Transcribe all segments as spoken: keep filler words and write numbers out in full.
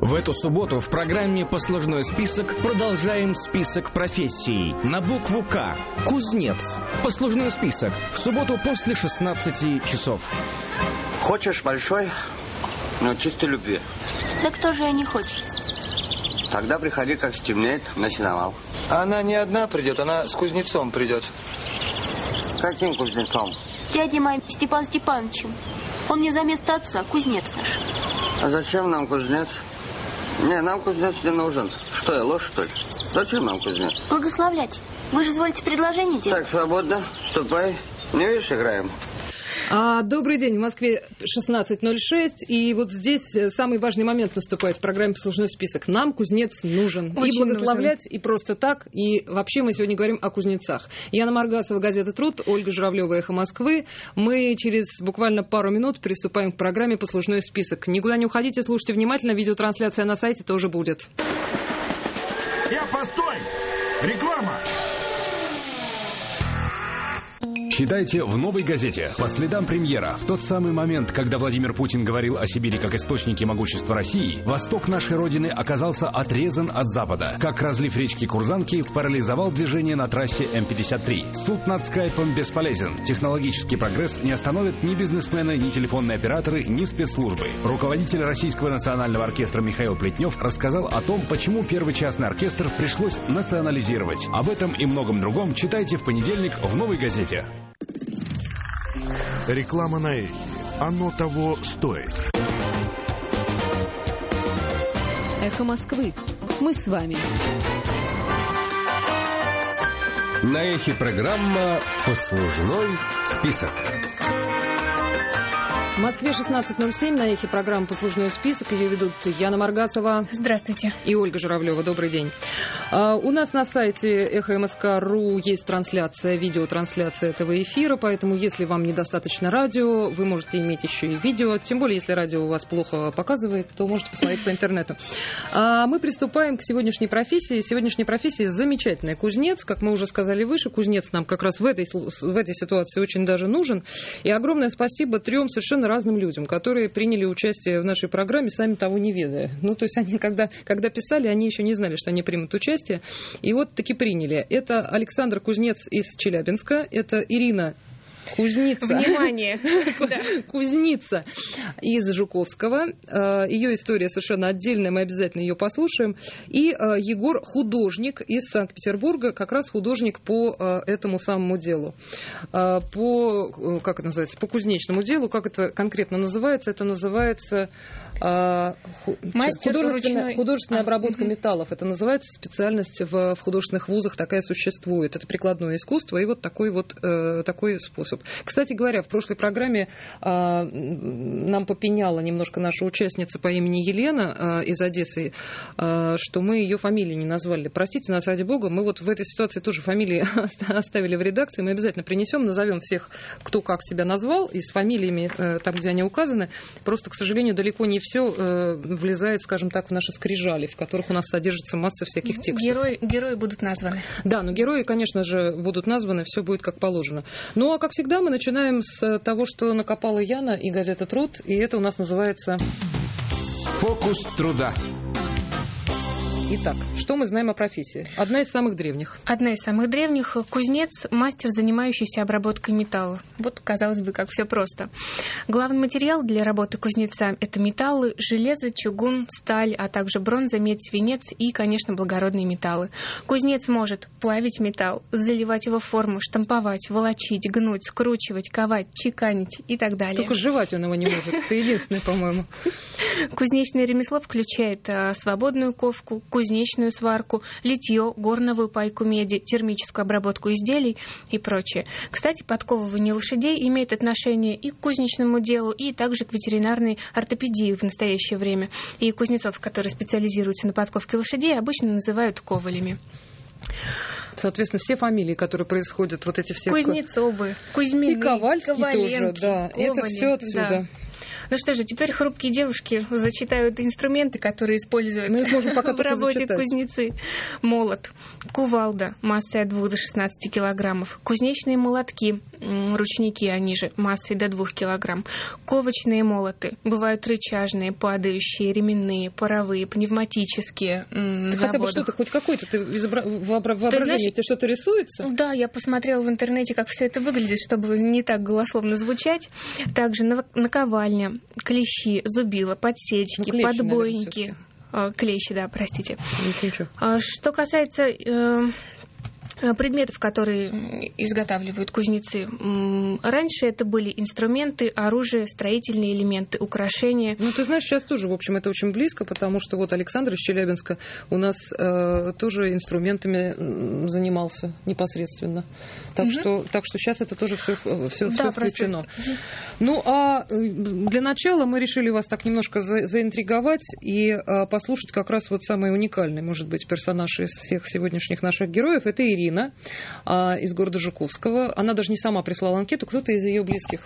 В эту субботу в программе «Послужной список» продолжаем список профессий. На букву «К». Кузнец. Послужной список. В субботу после шестнадцати часов. Хочешь большой, но чистой любви? Да кто же я не хочет? Тогда приходи, как стемнеет, на сеновал. Она не одна придет, она с кузнецом придет. Каким кузнецом? С дядей моим Степан Степановичем. Он мне за место отца, кузнец наш. А зачем нам кузнец? Не, нам кузнец не нужен. Что я, ложь, что ли? Зачем нам кузнец? Благословлять. Вы же изволите предложение делать. Так, свободно. Ступай. Не видишь, играем. А, добрый день. В Москве шестнадцать ноль шесть. И вот здесь самый важный момент наступает в программе «Послужной список». Нам кузнец нужен. Очень и благословлять, нужен. И просто так. И вообще мы сегодня говорим о кузнецах. Яна Маргасова, газета «Труд», Ольга Журавлева, «Эхо Москвы». Мы через буквально пару минут приступаем к программе «Послужной список». Никуда не уходите, слушайте внимательно. Видеотрансляция на сайте тоже будет. Я, постой! Реклама! Читайте в «Новой газете» по следам премьера. В тот самый момент, когда Владимир Путин говорил о Сибири как источнике могущества России, восток нашей Родины оказался отрезан от Запада. Как разлив речки Курзанки парализовал движение на трассе эм пятьдесят три. Суд над скайпом бесполезен. Технологический прогресс не остановит ни бизнесмены, ни телефонные операторы, ни спецслужбы. Руководитель Российского национального оркестра Михаил Плетнев рассказал о том, почему первый частный оркестр пришлось национализировать. Об этом и многом другом читайте в понедельник в «Новой газете». Реклама на эхе. Оно того стоит. Эхо Москвы. Мы с вами. На эхе программа «Послужной список». В Москве шестнадцать ноль семь, на эхе программа «Послужной список». Ее ведут Яна Маргасова. Здравствуйте. И Ольга Журавлева. Добрый день. А, у нас на сайте эхо эм эс ка точка ру есть трансляция, видеотрансляция этого эфира, поэтому если вам недостаточно радио, вы можете иметь еще и видео. Тем более, если радио у вас плохо показывает, то можете посмотреть по интернету. А мы приступаем к сегодняшней профессии. Сегодняшняя профессия замечательная. Кузнец, как мы уже сказали выше, кузнец нам как раз в этой, в этой ситуации очень даже нужен. И огромное спасибо трем совершенно разным людям, которые приняли участие в нашей программе, сами того не ведая. Ну, то есть они, когда, когда писали, они еще не знали, что они примут участие. И вот таки приняли. Это Александр Кузнец из Челябинска, это Ирина Кузница. Внимание! Кузница из Жуковского. Ее история совершенно отдельная, мы обязательно ее послушаем. И Егор художник из Санкт-Петербурга, как раз художник по этому самому делу. По, как это называется, по кузнечному делу, как это конкретно называется? Это называется художественная, художественная обработка металлов. Это называется специальность в, в художественных вузах, такая существует. Это прикладное искусство и вот такой вот такой способ. Кстати говоря, в прошлой программе а, нам попеняла немножко наша участница по имени Елена а, из Одессы, а, что мы ее фамилии не назвали. Простите нас, ради бога, мы вот в этой ситуации тоже фамилии оставили в редакции, мы обязательно принесем, назовем всех, кто как себя назвал, и с фамилиями а, там, где они указаны. Просто, к сожалению, далеко не все а, влезает, скажем так, в наши скрижали, в которых у нас содержится масса всяких текстов. Герои, герои будут названы. Да, но герои, конечно же, будут названы, все будет как положено. Ну, а как всегда, мы начинаем с того, что накопала Яна и газета «Труд», и это у нас называется «Фокус труда». Итак, что мы знаем о профессии? Одна из самых древних. Одна из самых древних. Кузнец – мастер, занимающийся обработкой металла. Вот, казалось бы, как все просто. Главный материал для работы кузнеца – это металлы, железо, чугун, сталь, а также бронза, медь, свинец и, конечно, благородные металлы. Кузнец может плавить металл, заливать его в форму, штамповать, волочить, гнуть, скручивать, ковать, чеканить и так далее. Только жевать он его не может. Это единственное, по-моему. Кузнечное ремесло включает а, свободную ковку, кузнечную сварку, литье, горновую пайку меди, термическую обработку изделий и прочее. Кстати, подковывание лошадей имеет отношение и к кузнечному делу, и также к ветеринарной ортопедии в настоящее время. И кузнецов, которые специализируются на подковке лошадей, обычно называют ковалями. Соответственно, все фамилии, которые происходят, вот эти все... Кузнецовы, Кузьмины, и Ковальский тоже, да. Ковали, это все отсюда. Да. Ну что же, теперь хрупкие девушки зачитают инструменты, которые используют Мы их можем пока в работе зачитать. кузнецы. Молот, кувалда массой от двух до шестнадцати килограммов, кузнечные молотки, ручники, они же массой до двух килограмм, ковочные молоты, бывают рычажные, падающие, ременные, паровые, пневматические. Ты хотя бы что-то, хоть какой-то ты изобра... воображение, тебе что-то рисуется? Да, я посмотрела в интернете, как все это выглядит, чтобы не так голословно звучать. Также наковальня, клещи, зубила, подсечки, ну, клещи, подбойники. Наверное, клещи, да, простите. Ничего. Что касается э, предметов, которые изготавливают кузнецы, раньше это были инструменты, оружие, строительные элементы, украшения. Ну, ты знаешь, сейчас тоже, в общем, это очень близко, потому что вот Александр из Челябинска у нас э, тоже инструментами занимался непосредственно. Так, угу. что, так что сейчас это тоже все, все, да, все включено. Ну, а для начала мы решили вас так немножко за, заинтриговать и э, послушать как раз вот самый уникальный, может быть, персонаж из всех сегодняшних наших героев. Это Ирина из города Жуковского. Она даже не сама прислала анкету, кто-то из ее близких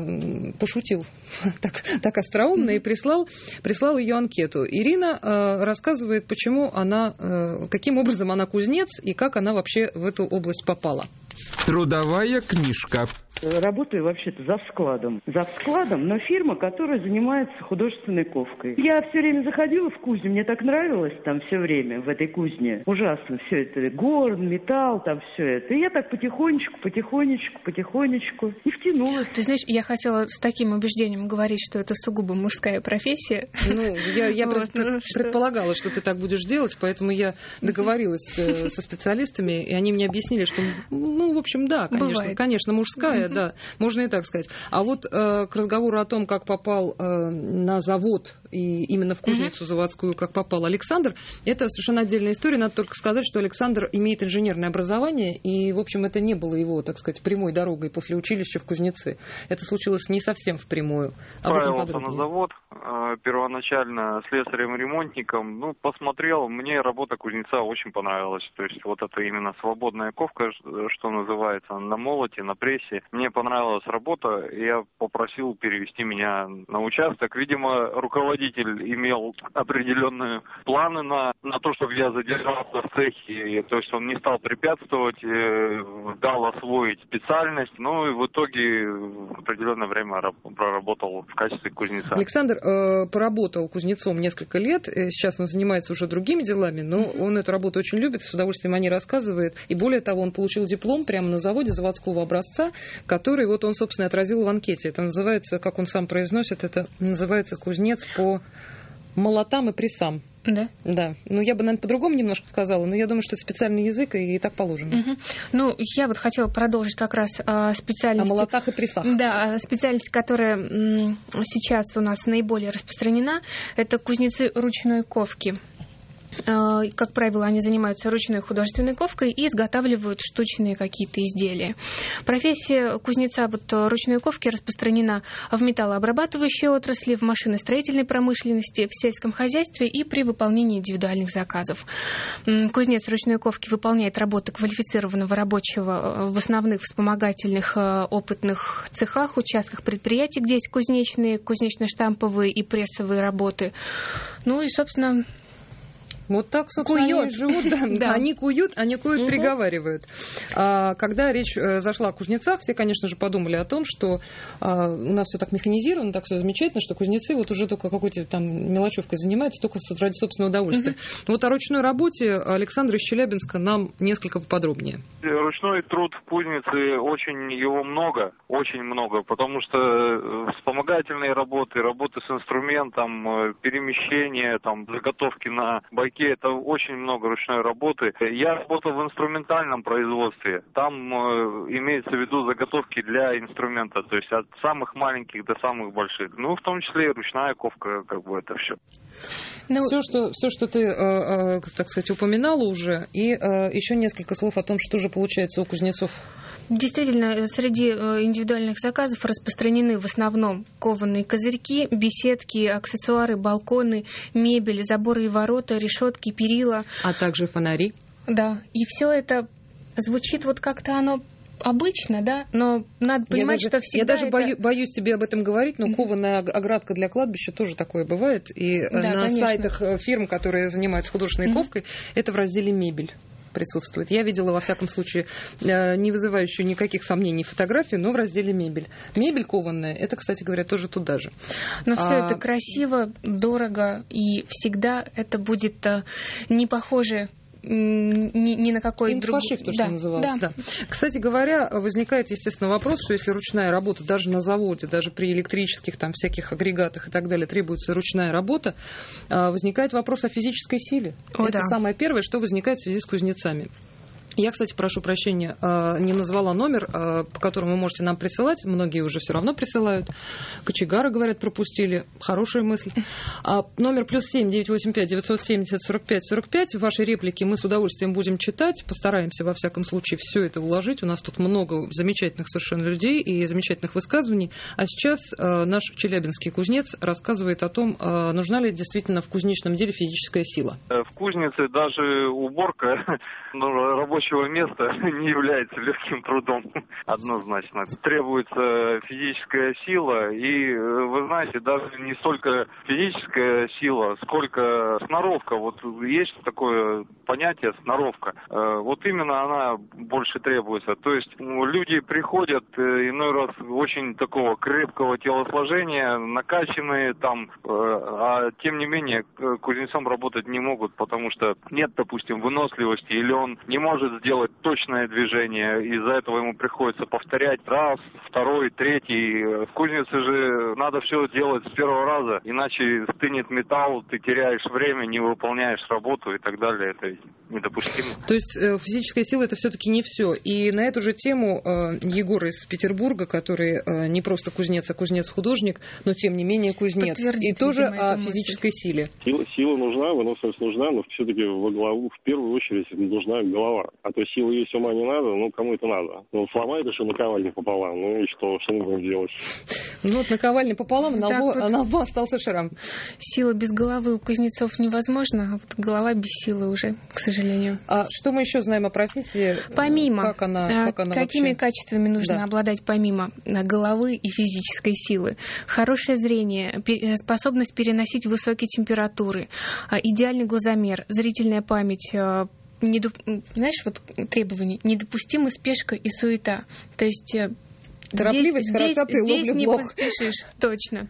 э, пошутил так, так остроумно mm-hmm. и прислал, прислал ее анкету. Ирина э, рассказывает, почему она, э, каким образом она кузнец и как она вообще в эту область попала. Трудовая книжка. Работаю вообще-то за складом. За складом, но фирма, которая занимается художественной ковкой. Я все время заходила в кузню, мне так нравилось там все время в этой кузне. Ужасно все это. Горн, металл, там все это. И я так потихонечку, потихонечку, потихонечку и втянулась. Ты знаешь, я хотела с таким убеждением говорить, что это сугубо мужская профессия. Ну, я, я вот, пред, ну, предполагала, что ты так будешь делать, поэтому я договорилась со специалистами, и они мне объяснили, что, ну, в общем, да, конечно, Бывает. конечно, мужская, mm-hmm. да, можно и так сказать. А вот э, к разговору о том, как попал э, на завод и именно в кузницу mm-hmm. заводскую, как попал Александр, это совершенно отдельная история. Надо только сказать, что Александр имеет инженерное образование, и, в общем, это не было его, так сказать, прямой дорогой после училища в кузнецы. Это случилось не совсем впрямую. Отправился на завод, э, первоначально слесарем-ремонтником. Ну, посмотрел, мне работа кузнеца очень понравилась. То есть вот это именно свободная ковка, что называется, на молоте, на прессе. Мне понравилась работа, и я попросил перевести меня на участок. Видимо, руководитель имел определенные планы на, на то, чтобы я задержался в цехе. То есть он не стал препятствовать, э, дал освоить специальность. Ну и в итоге в определенное время проработал в качестве кузнеца. Александр э, поработал кузнецом несколько лет. Сейчас он занимается уже другими делами, но mm-hmm. он эту работу очень любит, с удовольствием о ней рассказывает. И более того, он получил диплом прямо на заводе заводского образца, который вот он, собственно, отразил в анкете. Это называется, как он сам произносит, это называется кузнец по молотам и прессам. Да? Да. Ну, я бы, наверное, по-другому немножко сказала, но я думаю, что это специальный язык, и так положено. Угу. Ну, я вот хотела продолжить как раз о специальности... О молотах и прессах. Да, специальность, которая м- сейчас у нас наиболее распространена, это кузнецы ручной ковки. Как правило, они занимаются ручной художественной ковкой и изготавливают штучные какие-то изделия. Профессия кузнеца вот, ручной ковки распространена в металлообрабатывающей отрасли, в машиностроительной промышленности, в сельском хозяйстве и при выполнении индивидуальных заказов. Кузнец ручной ковки выполняет работы квалифицированного рабочего в основных вспомогательных опытных цехах, участках предприятий, где есть кузнечные, кузнечно-штамповые и прессовые работы. Ну и, собственно... Вот так, собственно, куют. Они живут, да, да. Они куют, они куют, угу. приговаривают. А, когда речь зашла о кузнецах, все, конечно же, подумали о том, что а, у нас все так механизировано, так все замечательно, что кузнецы вот уже только какой-то там мелочевкой занимаются, только ради собственного удовольствия. Угу. Вот о ручной работе Александр из Челябинска нам несколько поподробнее. Ручной труд в кузнице, очень его много, очень много, потому что вспомогательные работы, работы с инструментом, перемещение, там, заготовки на байке, это очень много ручной работы. Я работал в инструментальном производстве. Там э, имеется в виду заготовки для инструмента, то есть от самых маленьких до самых больших. Ну, в том числе и ручная ковка, как бы это все. Ну, все, что, все, что ты, э, э, так сказать, упоминала уже, и э, еще несколько слов о том, что же получается у кузнецов. Действительно, среди индивидуальных заказов распространены в основном кованые козырьки, беседки, аксессуары, балконы, мебель, заборы и ворота, решетки, перила. А также фонари. Да, и все это звучит вот как-то оно обычно, да, но надо понимать, я даже, что всегда Я даже это... бою, боюсь тебе об этом говорить, но mm-hmm. кованая оградка для кладбища тоже такое бывает. И да, на конечно. сайтах фирм, которые занимаются художественной mm-hmm. ковкой, это в разделе «Мебель» присутствует. Я видела, во всяком случае, не вызывающую никаких сомнений фотографии, но в разделе «Мебель». Мебель кованая, это, кстати говоря, тоже туда же. Но все а... это красиво, дорого, и всегда это будет не похоже ни, ни на какой другой... Инфошрифт, то, что да, называлось, да. да. Кстати говоря, возникает, естественно, вопрос, что если ручная работа даже на заводе, даже при электрических там всяких агрегатах и так далее требуется ручная работа, возникает вопрос о физической силе. О, Это да. самое первое, что возникает в связи с кузнецами. Я, кстати, прошу прощения, не назвала номер, по которому вы можете нам присылать. Многие уже все равно присылают. Кочегары, говорят, пропустили. Хорошая мысль. А номер плюс семь девятьсот восемьдесят пять девятьсот семьдесят сорок пять сорок пять. Ваши реплики мы с удовольствием будем читать. Постараемся, во всяком случае, все это уложить. У нас тут много замечательных совершенно людей и замечательных высказываний. А сейчас наш челябинский кузнец рассказывает о том, нужна ли действительно в кузнечном деле физическая сила. В кузнице даже уборка рабочего места не является легким трудом, однозначно. Требуется физическая сила, и, вы знаете, даже не столько физическая сила, сколько сноровка. Вот есть такое понятие сноровка. Вот именно она больше требуется. То есть люди приходят иной раз очень такого крепкого телосложения, накачанные там, а тем не менее кузнецом работать не могут, потому что нет, допустим, выносливости, или он не может сделать точное движение, из-за этого ему приходится повторять раз, второй, третий. В кузнице же надо все делать с первого раза, иначе стынет металл, ты теряешь время, не выполняешь работу и так далее. Это недопустимо. То есть физическая сила — это все-таки не все. И на эту же тему Егор из Петербурга, который не просто кузнец, а кузнец-художник, но тем не менее кузнец. И тоже о физической силе. Сила, сила нужна, выносливость нужна, но все-таки во главу, в первую очередь, нужна голова. А то силы есть, ума не надо, ну, кому это надо. Ну, сломает еще наковальня пополам, ну и что, что мы будем делать? Ну, вот наковальня пополам, на лбу, вот. На лбу остался шрам. Сила без головы у кузнецов невозможна, а вот голова без силы уже, к сожалению. А что мы еще знаем о профессии? Помимо, как она, как она какими вообще? качествами нужно да. обладать помимо головы и физической силы? Хорошее зрение, способность переносить высокие температуры, идеальный глазомер, зрительная память, Недоп... знаешь, вот требования: недопустима спешка и суета. То есть торопливость здесь, хороша при здесь, здесь не блох. поспешишь, точно.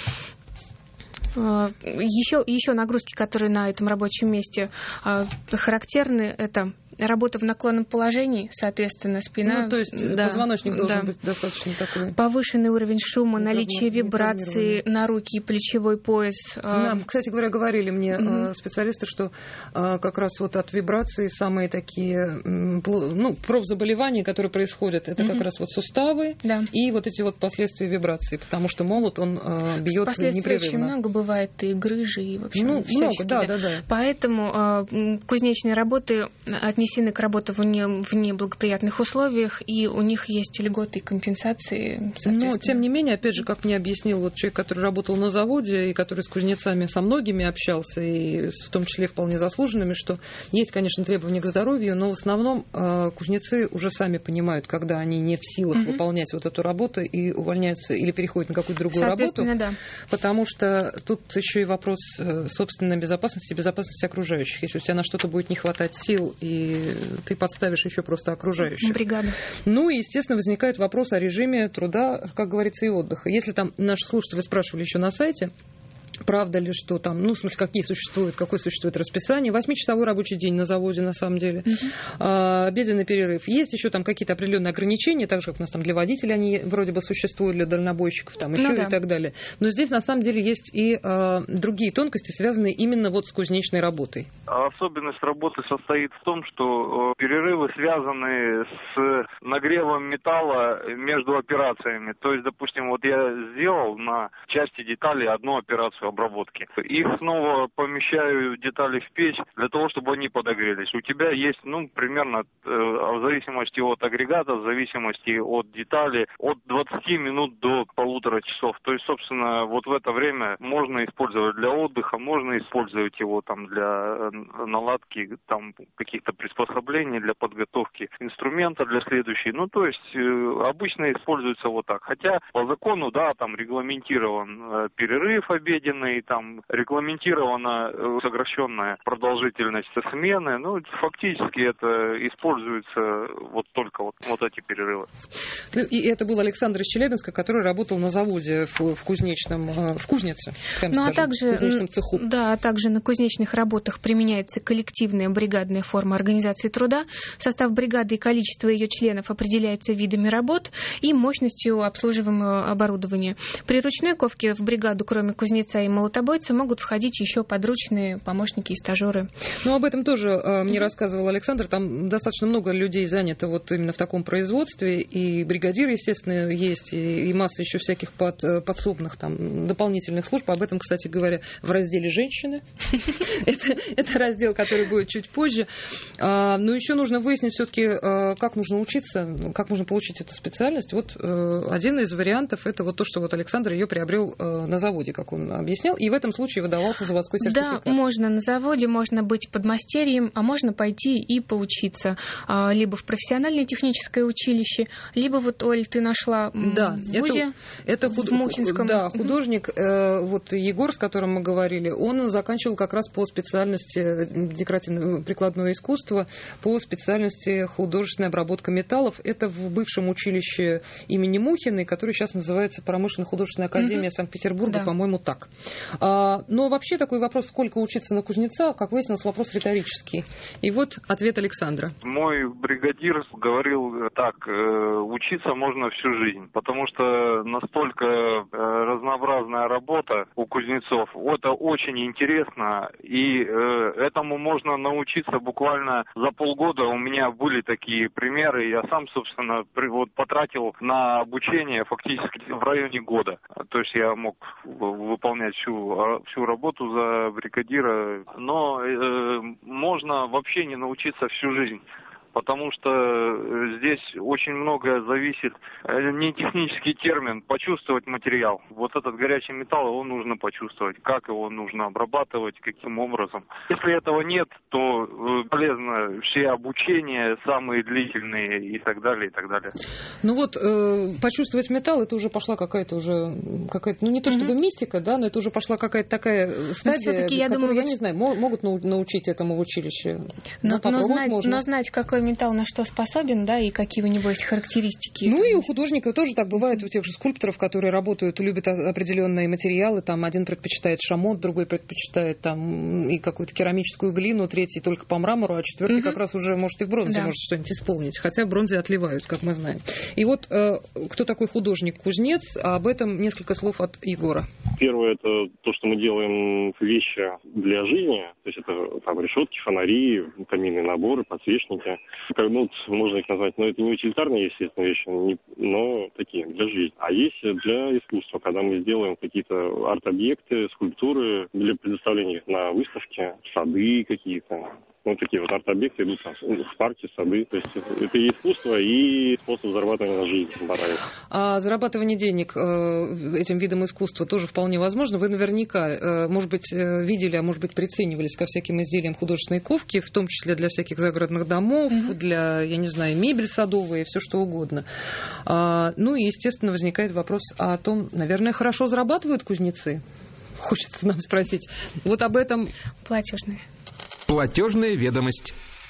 Еще, еще нагрузки, которые на этом рабочем месте характерны, это работа в наклонном положении, соответственно, спина. Ну, то есть да, позвоночник должен да. быть достаточно такой. Повышенный уровень шума, наличие вибраций на руки и плечевой пояс. Нам, кстати говоря, говорили мне mm-hmm. специалисты, что как раз вот от вибраций самые такие, ну, профзаболевания, которые происходят, это mm-hmm. как раз вот суставы да. и вот эти вот последствия вибраций, потому что молот, он бьет последствий непрерывно. Очень много бывает, и грыжи, и вообще ну, много, да, да, да. Поэтому кузнечные работы отнесены к работе в не, в неблагоприятных условиях, и у них есть льготы и компенсации. Но, тем не менее, опять же, как мне объяснил вот человек, который работал на заводе, и который с кузнецами со многими общался, и в том числе вполне заслуженными, что есть, конечно, требования к здоровью, но в основном э, кузнецы уже сами понимают, когда они не в силах mm-hmm. выполнять вот эту работу и увольняются или переходят на какую-то другую работу. Да. Потому что тут еще и вопрос э, собственной безопасности, безопасности окружающих. Если у тебя на что-то будет не хватать сил, и ты подставишь еще просто окружающих. Бригада. Ну и, естественно, возникает вопрос о режиме труда, как говорится, и отдыха. Если там наши слушатели спрашивали еще на сайте, правда ли, что там, ну, в смысле, какие существуют, какое существует расписание. Восьмичасовой рабочий день на заводе, на самом деле. Uh-huh. А, обеденный перерыв. Есть еще там какие-то определенные ограничения, так же, как у нас там для водителей они вроде бы существуют, для дальнобойщиков там еще ну, да. и так далее. Но здесь, на самом деле, есть и а, другие тонкости, связанные именно вот с кузнечной работой. Особенность работы состоит в том, что перерывы связаны с нагревом металла между операциями. То есть, допустим, вот я сделал на части деталей одну операцию обработки. Их снова помещаю детали в печь для того, чтобы они подогрелись. У тебя есть, ну, примерно, э, в зависимости от агрегата, в зависимости от детали, от двадцати минут до полутора часов. То есть, собственно, вот в это время можно использовать для отдыха, можно использовать его там для наладки там каких-то приспособлений для подготовки инструмента для следующей. Ну, то есть обычно используется вот так. Хотя по закону, да, там регламентирован перерыв обеденный, там регламентирована сокращенная продолжительность смены. Ну, фактически это используется вот только вот, вот эти перерывы. И это был Александр из Челябинска, который работал на заводе в, в кузнечном, в кузнице, прямо ну, скажем, а также, в кузнечном цеху. Да, а также на кузнечных работах применяется коллективная бригадная форма организации труда. Состав бригады и количество ее членов определяется видами работ и мощностью обслуживаемого оборудования. При ручной ковке в бригаду, кроме кузнеца и молотобойца, могут входить еще подручные помощники и стажеры. Ну, об этом тоже э, мне mm-hmm. рассказывал Александр. Там достаточно много людей занято вот именно в таком производстве. И бригадиры, естественно, есть, и, и масса еще всяких под, подсобных там дополнительных служб. Об этом, кстати говоря, в разделе «Женщины». Это раздел, который будет чуть позже. Но еще нужно выяснить все-таки, как нужно учиться, как можно получить эту специальность. Вот один из вариантов – это вот то, что вот Александр ее приобрел на заводе, как он объяснял, и в этом случае выдавался заводской сертификат. Да, можно на заводе, можно быть подмастерьем, а можно пойти и поучиться либо в профессиональное техническое училище, либо вот, Оль, ты нашла да, в ВУЗе, это, это в Мухинском. Да, художник, э, вот Егор, с которым мы говорили, он заканчивал как раз по специальности декоративно-прикладное искусство, по специальности художественная обработка металлов. Это в бывшем училище имени Мухиной, которое сейчас называется Промышленно-художественная академия mm-hmm. Санкт-Петербурга, да. по-моему, так. А, но вообще такой вопрос, сколько учиться на кузнеца, как выяснилось, вопрос риторический. И вот ответ Александра. Мой бригадир говорил так, учиться можно всю жизнь, потому что настолько разнообразная работа у кузнецов, это очень интересно, и этому можно научиться буквально за полгода. У меня были такие примеры, я сам, собственно, вот потратил на обучение фактически в районе года. То есть я мог выполнять всю, всю работу за бригадира, но э, можно вообще не научиться всю жизнь. Потому что здесь очень многое зависит, не технический термин, почувствовать материал. Вот этот горячий металл, его нужно почувствовать, как его нужно обрабатывать, каким образом. Если этого нет, то полезно все обучения, самые длительные и так далее, и так далее. Ну вот, э, почувствовать металл, это уже пошла какая-то уже, какая-то, ну не то чтобы mm-hmm. мистика, да, но это уже пошла какая-то такая стадия, я, которую, думаю, я не знаю, могут научить этому в училище. Но, но, знать, но знать, какой металл на что способен, да, и какие у него есть характеристики. Ну и у художников тоже так бывает, у тех же скульпторов, которые работают, любят определенные материалы, там один предпочитает шамот, другой предпочитает там и какую-то керамическую глину, третий только по мрамору, а четвертый угу. как раз уже может и в бронзе да. может что-нибудь исполнить, хотя в бронзе отливают, как мы знаем. И вот э, кто такой художник-кузнец, а об этом несколько слов от Егора. Первое, это то, что мы делаем вещи для жизни, то есть это там решетки, фонари, каминные наборы, подсвечники. Ну, можно их назвать, но это не утилитарные, естественно, вещи, но такие, для жизни. А есть для искусства, когда мы сделаем какие-то арт-объекты, скульптуры для предоставления их на выставке, сады какие-то. Вот такие вот арт-объекты идут в парке, сады. То есть это и искусство, и способ зарабатывания на жизнь. А зарабатывание денег этим видом искусства тоже вполне возможно. Вы наверняка, может быть, видели, а может быть, приценивались ко всяким изделиям художественной ковки, в том числе для всяких загородных домов, mm-hmm. для, я не знаю, мебель садовая, все что угодно. А, ну и, естественно, возникает вопрос о том, наверное, хорошо зарабатывают кузнецы? Хочется нам спросить. Вот об этом... Платежные. Платежная ведомость.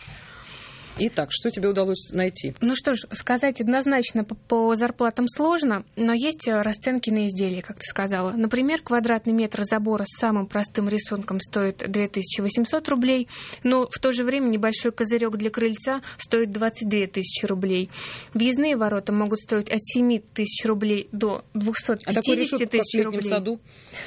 Итак, что тебе удалось найти? Ну что ж, сказать однозначно по, по зарплатам сложно, но есть расценки на изделия, как ты сказала. Например, квадратный метр забора с самым простым рисунком стоит две тысячи восемьсот рублей, но в то же время небольшой козырек для крыльца стоит двадцать две тысячи рублей. Въездные ворота могут стоить от семь тысяч рублей до двести пятьдесят тысяч рублей. А такой решетку в последнем саду?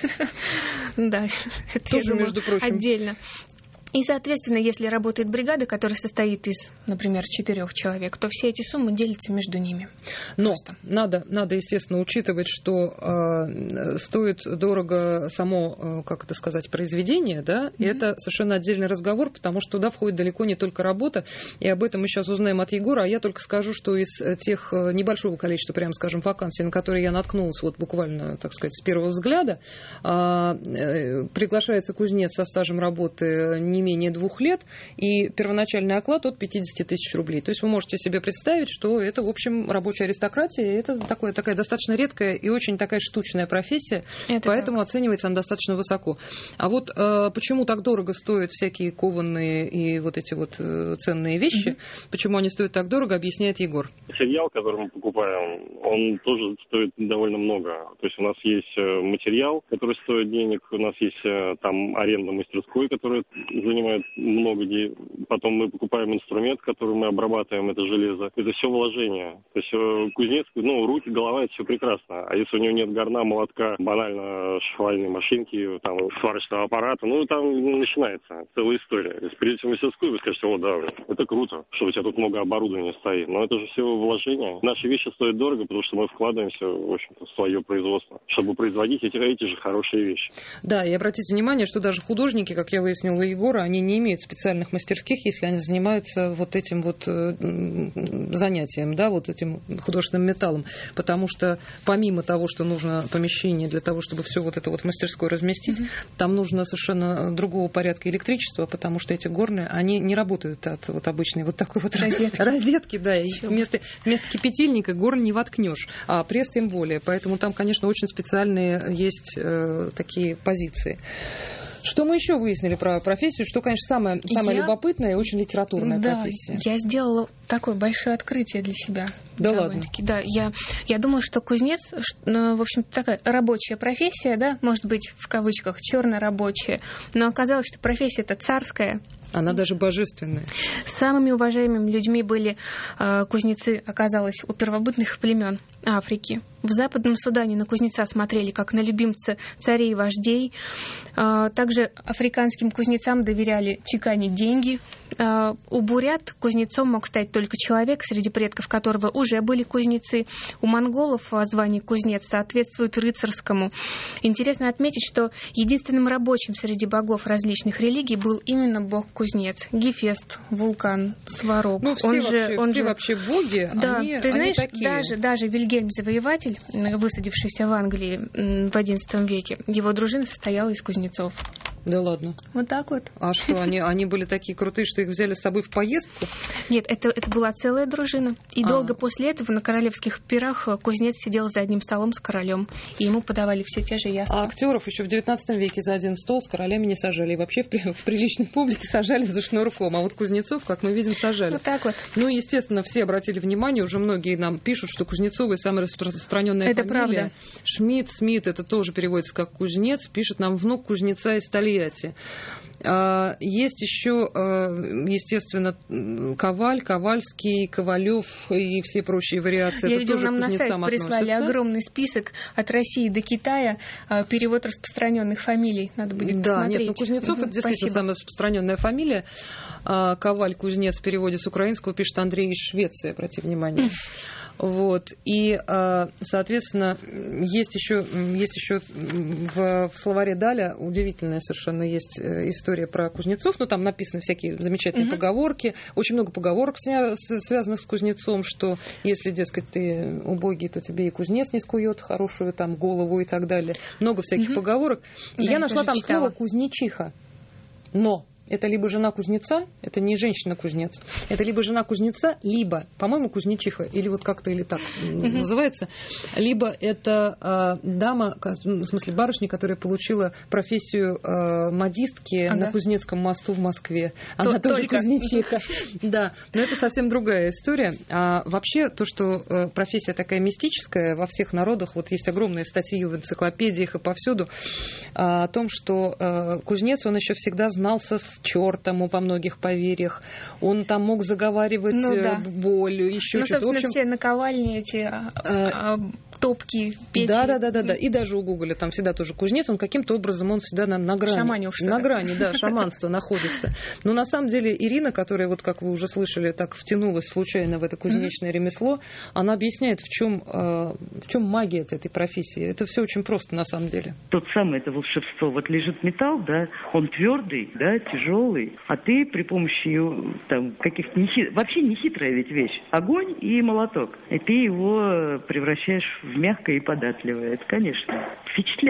Да, это, я думаю, между прочим, отдельно. И, соответственно, если работает бригада, которая состоит из, например, четырех человек, то все эти суммы делятся между ними. Но надо, надо, естественно, учитывать, что э, стоит дорого само, э, как это сказать, произведение, да, и mm-hmm. это совершенно отдельный разговор, потому что туда входит далеко не только работа, и об этом мы сейчас узнаем от Егора, а я только скажу, что из тех небольшого количества, прямо скажем, вакансий, на которые я наткнулась вот буквально, так сказать, с первого взгляда, э, э, приглашается кузнец со стажем работы не не менее двух лет, и первоначальный оклад от пятьдесят тысяч рублей. То есть вы можете себе представить, что это, в общем, рабочая аристократия, это такое, такая достаточно редкая и очень такая штучная профессия, это поэтому так. Оценивается она достаточно высоко. А вот э, почему так дорого стоят всякие кованые и вот эти вот э, ценные вещи, mm-hmm. почему они стоят так дорого, объясняет Егор. Материал, который мы покупаем, он тоже стоит довольно много. То есть у нас есть материал, который стоит денег, у нас есть там аренда мастерской, которая занимает много денег. Потом мы покупаем инструмент, который мы обрабатываем, это железо. Это все вложение. То есть кузнец, ну, руки, голова, это все прекрасно. А если у него нет горна, молотка, банально швейной машинки, там, сварочного аппарата, ну, там начинается целая история. Если придете в мастерскую, вы скажете: о, да, это круто, что у тебя тут много оборудования стоит. Но это же все вложения. Наши вещи стоят дорого, потому что мы вкладываемся, в общем-то, в свое производство, чтобы производить эти, эти же хорошие вещи. Да, и обратите внимание, что даже художники, как я выяснила у Егора, они не имеют специальных мастерских, если они занимаются вот этим вот занятием, да, вот этим художественным металлом. Потому что помимо того, что нужно помещение для того, чтобы все вот это вот в мастерской разместить, mm-hmm. там нужно совершенно другого порядка электричества, потому что эти горны, они не работают от вот обычной вот такой вот розетки, розетки да, и вместо, вместо кипятильника горн не воткнешь, а пресс тем более. Поэтому там, конечно, очень специальные есть э, такие позиции. Что мы еще выяснили про профессию? Что, конечно, самое, самое я... любопытное и очень литературная да, профессия. Я сделала такое большое открытие для себя. Да ладно? Да, я, я думала, что кузнец, ну, в общем-то, такая рабочая профессия, да, может быть, в кавычках, черно-рабочая, но оказалось, что профессия-то царская. Она даже божественная. Самыми уважаемыми людьми были э, кузнецы, оказалось, у первобытных племен Африки. В Западном Судане на кузнеца смотрели как на любимца царей и вождей. Э, также африканским кузнецам доверяли чеканить деньги. Э, у бурят кузнецом мог стать только человек, среди предков которого уже были кузнецы. У монголов звание кузнец соответствует рыцарскому. Интересно отметить, что единственным рабочим среди богов различных религий был именно бог кузнец. Гефест, Вулкан, Сварог. Ну, все, он вообще, же, он все же... вообще боги, да, они, ты знаешь, они такие. Даже, даже Вильгельм Завоеватель, высадившийся в Англии в одиннадцатом веке, его дружина состояла из кузнецов. Да ладно. Вот так вот. А что, они, они были такие крутые, что их взяли с собой в поездку? Нет, это, это была целая дружина. И а. долго после этого на королевских пирах кузнец сидел за одним столом с королем, и ему подавали все те же яства. А актеров еще в девятнадцатом веке за один стол с королями не сажали. И вообще в, в приличной публике сажали за шнурком. А вот кузнецов, как мы видим, сажали. Вот так вот. Ну, естественно, все обратили внимание, уже многие нам пишут, что Кузнецовы самая распространенная это фамилия. Правда. Шмидт, Смит, это тоже переводится как кузнец. Пишет нам внук кузнеца из Тольятти. Есть еще, естественно, Коваль, Ковальский, Ковалев и все прочие вариации. Я это видела, тоже нам на сайт относятся. прислали огромный список от России до Китая, перевод распространенных фамилий. Надо будет да, посмотреть. Нет, ну Кузнецов угу, это действительно спасибо. самая распространенная фамилия. Коваль, кузнец в переводе с украинского пишет Андрей из Швеции, обрати внимание. Вот. И, соответственно, есть еще, есть еще в, в словаре Даля удивительная совершенно есть история про кузнецов. Ну, там написаны всякие замечательные mm-hmm. поговорки. Очень много поговорок, связанных с кузнецом, что если, дескать, ты убогий, то тебе и кузнец не скует хорошую там голову и так далее. Много всяких mm-hmm. поговорок. И да, я нашла там читала. Слово «кузнечиха». Но это либо жена кузнеца, это не женщина-кузнец, это либо жена кузнеца, либо, по-моему, кузнечиха, или вот как-то или так mm-hmm. называется, либо это э, дама, в смысле барышня, которая получила профессию э, модистки ага. на Кузнецком мосту в Москве. Она то, тоже только. Кузнечиха. Да, но это совсем другая история. А вообще то, что э, профессия такая мистическая во всех народах, вот есть огромные статьи в энциклопедиях и повсюду, э, о том, что э, кузнец, он еще всегда знался с чертом во многих поверьях. Он там мог заговаривать ну, да. болью, еще ну, что-то. Ну, собственно, общем, все наковальни эти а, а, топки, печи. Да, да, да, да, да. И даже у Гоголя там всегда тоже кузнец, он каким-то образом, он всегда на, на грани. Шаманил что-то. На грани, да, шаманство находится. Но на самом деле Ирина, которая, вот как вы уже слышали, так втянулась случайно в это кузнечное ремесло, она объясняет, в чем, в чем магия этой профессии. Это все очень просто на самом деле. Тот самый это волшебство. Вот лежит металл, да, он твердый, да, тяжелый. А ты при помощи там, каких-то нехит... вообще не хитрая ведь вещь. Огонь и молоток. И ты его превращаешь в мягкое и податливое. Это, конечно, впечатляет.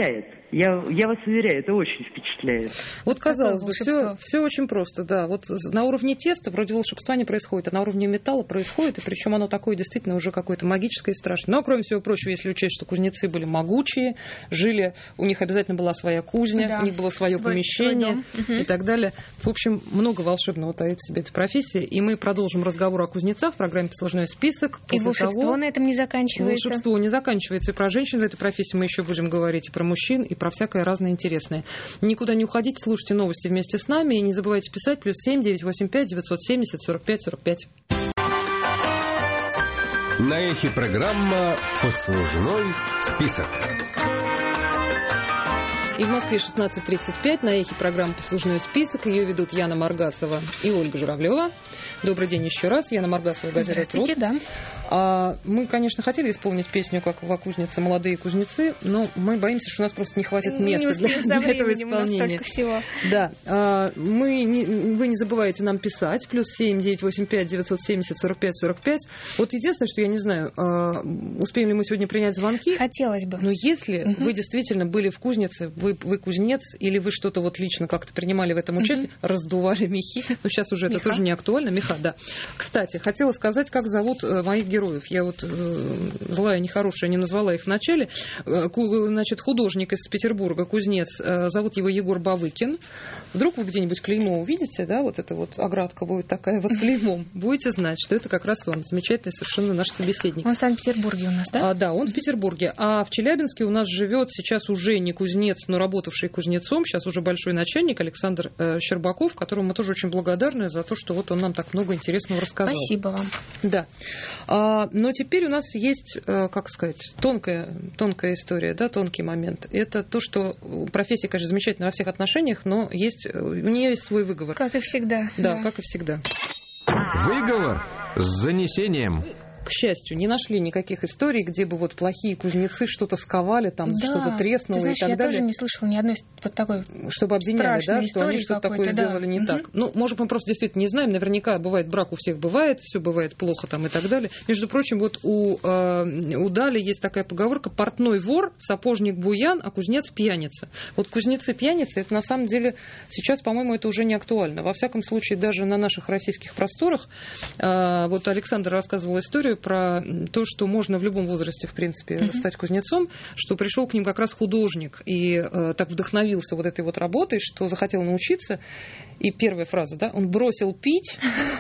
Я, я вас уверяю, это очень впечатляет. Вот, казалось бы, все, все очень просто, да. Вот на уровне теста вроде волшебства не происходит, а на уровне металла происходит, и причем оно такое действительно уже какое-то магическое и страшное. Но, кроме всего прочего, если учесть, что кузнецы были могучие, жили, у них обязательно была своя кузня, да, у них было свое свой, помещение свой и так далее. В общем, много волшебного таит в себе эта профессия, и мы продолжим разговор о кузнецах в программе «Послужной список». И волшебство того, на этом не заканчивается. Волшебство не заканчивается, и про женщин в этой профессии мы еще будем говорить, и про мужчин, и про всякое разное интересное. Никуда не уходите, слушайте новости вместе с нами, и не забывайте писать плюс семь девятьсот восемьдесят пять девятьсот семьдесят сорок пять сорок пять. На эхе программа «Послужной список». И в Москве шестнадцать тридцать пять, на эхе программа «Послужной список». Ее ведут Яна Маргасова и Ольга Журавлева. Добрый день еще раз. Яна Маргасова, газета «Труд». Да. А, мы, конечно, хотели исполнить песню «Как в кузнице молодые кузнецы», но мы боимся, что у нас просто не хватит места не для, для этого исполнения. Всего. Да. А, мы не, вы не забывайте нам писать. Плюс семь девятьсот восемьдесят пять девятьсот семьдесят сорок пять сорок пять. Вот единственное, что я не знаю, а, успеем ли мы сегодня принять звонки. Хотелось бы. Но если угу. вы действительно были в кузнице, вы, вы кузнец, или вы что-то вот лично как-то принимали в этом участие, угу. раздували мехи, но сейчас уже это меха. Тоже не актуально, меха, да. Кстати, хотела сказать, как зовут моих героев. Я вот злая, нехорошая, не назвала их в начале. Значит, художник из Петербурга, кузнец, зовут его Егор Бавыкин. Вдруг вы где-нибудь клеймо увидите, да, вот эта вот оградка будет такая вот с клеймом, будете знать, что это как раз он, замечательный совершенно наш собеседник. Он в Санкт-Петербурге у нас, да? А, да, он в Петербурге. А в Челябинске у нас живет сейчас уже не кузнец, но работавший кузнецом, сейчас уже большой начальник Александр э, Щербаков, которому мы тоже очень благодарны за то, что вот он нам так много интересного рассказал. Спасибо вам. Да. А, но теперь у нас есть, э, как сказать, тонкая, тонкая история, да, тонкий момент. Это то, что профессия, конечно, замечательна во всех отношениях, но есть, у нее есть свой выговор. Как и всегда. Да, да. как и всегда. Выговор с занесением. К счастью, не нашли никаких историй, где бы вот плохие кузнецы что-то сковали, там да, что-то треснуло знаешь, и так я далее. Я тоже не слышала ни одной вот такой чтобы обвиняли, да, что они что-то такое да. сделали не угу. так. Ну, может, мы просто действительно не знаем. Наверняка бывает брак у всех бывает, все бывает плохо там и так далее. Между прочим, вот у, э, у Дали есть такая поговорка: портной вор, сапожник буян, а кузнец пьяница. Вот кузнецы пьяницы, это на самом деле сейчас, по-моему, это уже не актуально. Во всяком случае, даже на наших российских просторах. Э, вот Александр рассказывал историю про то, что можно в любом возрасте, в принципе, uh-huh. стать кузнецом, что пришел к ним как раз художник и э, так вдохновился вот этой вот работой, что захотел научиться. И первая фраза, да, он бросил пить,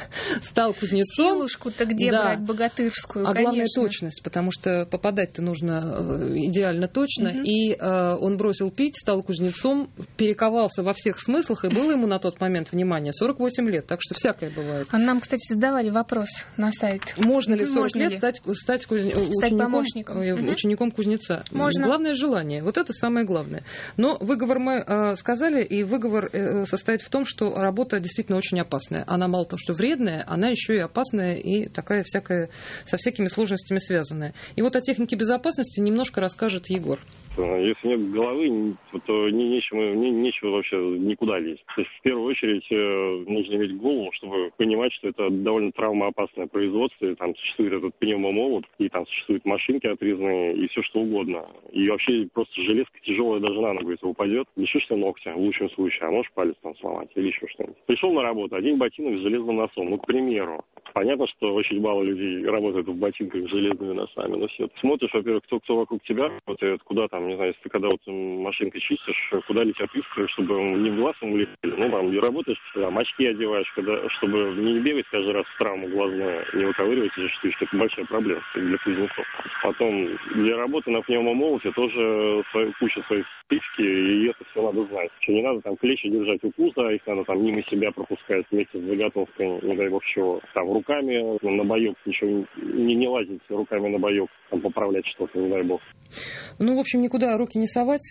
стал кузнецом. Силушку-то где да. брать богатырскую, а конечно. главное точность, потому что попадать-то нужно идеально точно. Uh-huh. И э, он бросил пить, стал кузнецом, перековался во всех смыслах, и было ему на тот момент, внимание, сорок восемь лет, так что всякое бывает. А нам, кстати, задавали вопрос на сайт. Можно ли в сорок лет стать, стать, куз... стать учеником, помощником? Uh-huh. учеником кузнеца? Можно. Главное желание, вот это самое главное. Но выговор мы э, сказали, и выговор э, состоит в том, что работа действительно очень опасная. Она мало того, что вредная, она еще и опасная и такая всякая, со всякими сложностями связанная. И вот о технике безопасности немножко расскажет Егор. Если нет головы, то не, нечего, не, нечего вообще никуда лезть. То есть в первую очередь нужно иметь голову, чтобы понимать, что это довольно травмоопасное производство. И там существует этот пневмомолот, и там существуют машинки отрезанные, и все что угодно. И вообще просто железка тяжелая даже на ногу, если упадет, лишишься ногтя в лучшем случае, а можешь палец там сломать или еще что-нибудь. Пришел на работу, один ботинок с железным носом, ну, к примеру. Понятно, что очень мало людей работают в ботинках с железными носами, но все. Смотришь, во-первых, кто, кто вокруг тебя работает, куда там, не знаю, если ты когда вот машинкой чистишь, куда летят искры, чтобы не в глаз им улетели. Ну, там, и работаешь, там, очки одеваешь, когда, чтобы не бегать каждый раз в травму глазную, не выковыривать эти штучки. Это большая проблема для кузнецов. Потом, для работы на пневмомолоте тоже свою, куча своих спички, и это все надо знать. Что не надо там плечи держать у пуза, их надо там мимо себя пропускать вместе с заготовкой, не дай бог чего. Там руками на боек, ничего не, не лазить руками на боек, там поправлять что-то, не дай бог. Ну, в общем, никуда руки не совать,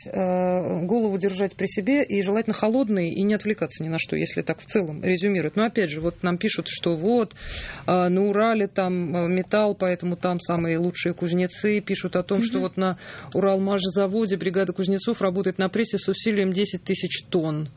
голову держать при себе и желательно холодной и не отвлекаться ни на что, если так в целом резюмировать. Но опять же, вот нам пишут, что вот на Урале там металл, поэтому там самые лучшие кузнецы. Пишут о том, mm-hmm. что вот на Уралмашзаводе бригада кузнецов работает на прессе с усилием десять тысяч тонн.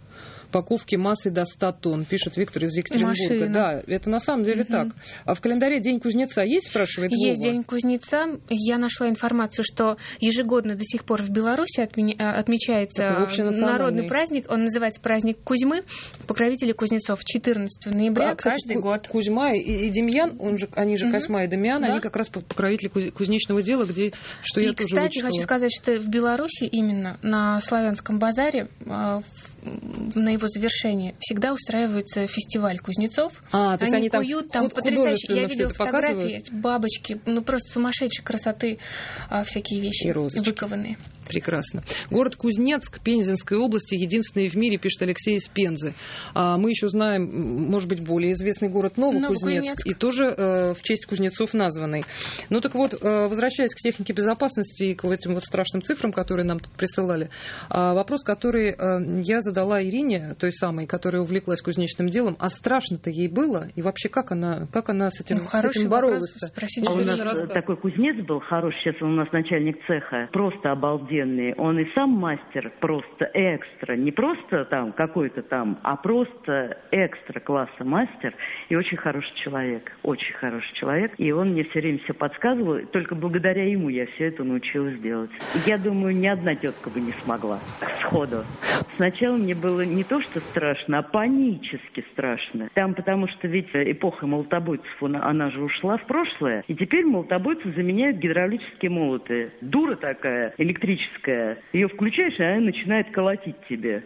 по ковке массой до ста тонн, пишет Виктор из Екатеринбурга. Машина. Да, это на самом деле угу. так. А в календаре День кузнеца есть, спрашивает Вова? Есть День кузнеца. Я нашла информацию, что ежегодно до сих пор в Беларуси отмечается народный праздник. Он называется праздник Кузьмы, покровители кузнецов, четырнадцатого ноября а, кстати, каждый Ку- год. Кузьма и, и Демьян, он же, они же угу. Косьма и Демьян, да? они как раз покровители кузнечного дела, где, что и, я тоже кстати, вычитала. хочу сказать, что в Беларуси именно на Славянском базаре на его завершении всегда устраивается фестиваль кузнецов. А, то есть они, они куют там, там потрясающе. Я видела фотографии, бабочки, ну просто сумасшедшей красоты а, всякие вещи выкованные. Прекрасно. Город Кузнецк Пензенской области единственный в мире, пишет Алексей из Пензы. А мы еще знаем, может быть, более известный город Новокузнецк, и тоже э, в честь кузнецов названный. Ну так вот, э, возвращаясь к технике безопасности и к этим вот страшным цифрам, которые нам тут присылали, э, вопрос, который э, я задала Ирине, той самой, которая увлеклась кузнечным делом, а страшно-то ей было? И вообще, как она, как она с этим, ну, с этим боролась? А у нас такой кузнец был хороший, сейчас он у нас начальник цеха, просто обалденный. Он и сам мастер просто экстра, не просто там какой-то там, а просто экстра класса мастер и очень хороший человек, очень хороший человек. И он мне все время все подсказывал, только благодаря ему я все это научилась делать. Я думаю, ни одна тетка бы не смогла сходу. Сначала мне было не то, что страшно, а панически страшно. Там, потому что ведь эпоха молотобойцев, она, она же ушла в прошлое, и теперь молотобойцы заменяют гидравлические молоты. Дура такая, электрическая. Ее включаешь, и она начинает колотить тебе.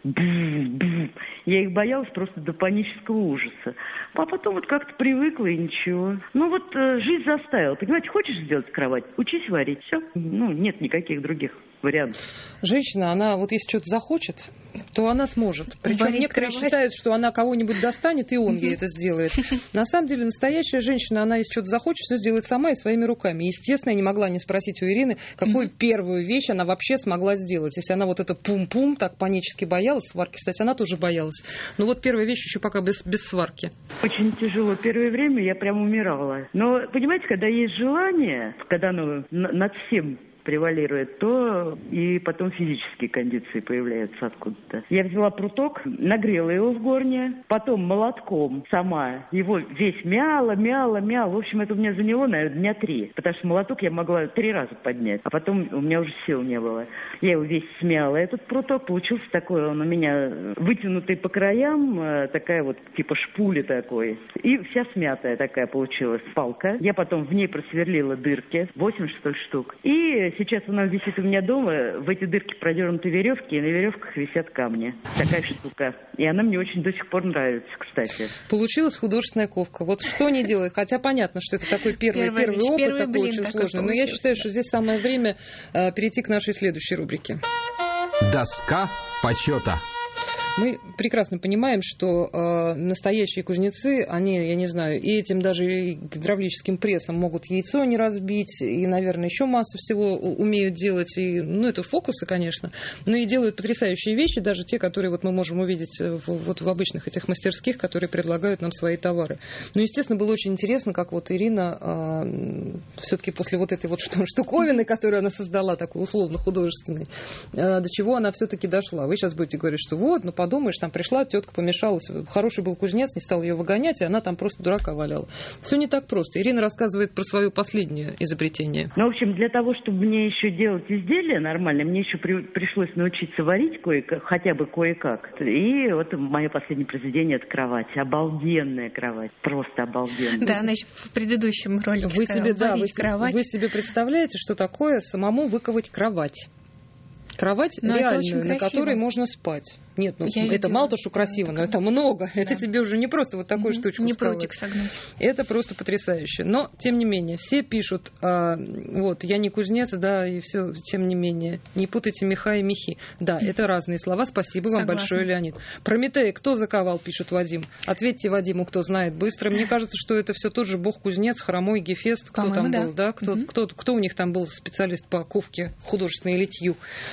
Я их боялась просто до панического ужаса. А потом вот как-то привыкла и ничего. Ну вот э, жизнь заставила. Понимаете, хочешь сделать кровать? Учись варить. Все. Ну, нет никаких других вариантов. Женщина, она вот если что-то захочет, то она сможет. Причем варить некоторые кровать. Считают, что она кого-нибудь достанет, и он ей это сделает. На самом деле, настоящая женщина, она если что-то захочет, все сделает сама и своими руками. Естественно, я не могла не спросить у Ирины, какую первую вещь она вообще смогла сделать. Если она вот это пум-пум так панически боялась, сварки, кстати, она тоже боялась. Но вот первая вещь еще пока без, без сварки. Очень тяжело. Первое время я прям умирала. Но, понимаете, когда есть желание, когда оно над всем превалирует, то и потом физические кондиции появляются откуда-то. Я взяла пруток, нагрела его в горне, потом молотком сама его весь мяла, мяла, мяла. В общем, это у меня заняло, наверное, дня три, потому что молоток я могла три раза поднять, а потом у меня уже сил не было. Я его весь смяла. Этот пруток получился такой, он у меня вытянутый по краям, такая вот типа шпули такой. И вся смятая такая получилась палка. Я потом в ней просверлила дырки, восемь, что ли, штук. И сейчас она висит у меня дома, в эти дырки продернуты веревки, и на веревках висят камни. Такая штука. И она мне очень до сих пор нравится, кстати. Получилась художественная ковка. Вот что не делать. Хотя понятно, что это такой первый, первый, первый опыт, первый такой очень сложный. Но я считаю, что здесь самое время э, перейти к нашей следующей рубрике. Доска почета. Мы прекрасно понимаем, что э, настоящие кузнецы, они, я не знаю, и этим даже и гидравлическим прессом могут яйцо не разбить, и, наверное, еще массу всего умеют делать. И, ну, это фокусы, конечно, но и делают потрясающие вещи, даже те, которые вот мы можем увидеть в, вот в обычных этих мастерских, которые предлагают нам свои товары. Ну, естественно, было очень интересно, как вот Ирина э, все-таки после вот этой вот штуковины, которую она создала, такой условно-художественной, э, до чего она все-таки дошла. Вы сейчас будете говорить, что вот, ну, подумаешь, там пришла, тетка помешалась, хороший был кузнец, не стал ее выгонять, и она там просто дурака валяла. Все не так просто. Ирина рассказывает про свое последнее изобретение. Ну, в общем, для того, чтобы мне еще делать изделия нормально, мне еще при, пришлось научиться варить кое-как, хотя бы кое-как. И вот мое последнее произведение — это кровать. Обалденная кровать. Просто обалденная. Да, она еще в предыдущем ролике вы сказала, себе, да, вы, кровать. Вы себе представляете, что такое самому выковать кровать? Кровать но реальную, на которой можно спать. Нет, ну я это видела. Мало то, что красиво, но это много. Да. Это тебе уже не просто вот такую mm-hmm. штучку не сковать. Прутик согнуть. Это просто потрясающе. Но, тем не менее, все пишут, а, вот, я не кузнец, да, и все, тем не менее. Не путайте меха и мехи. Да, mm-hmm. это разные слова. Спасибо вам Согласна. большое, Леонид. Прометея кто заковал, пишет Вадим. Ответьте Вадиму, кто знает быстро. Мне кажется, что это все тот же бог-кузнец, хромой Гефест. Кто По-моему, там да. был, да? Кто, mm-hmm. кто, кто у них там был специалист по ковке художественной литью.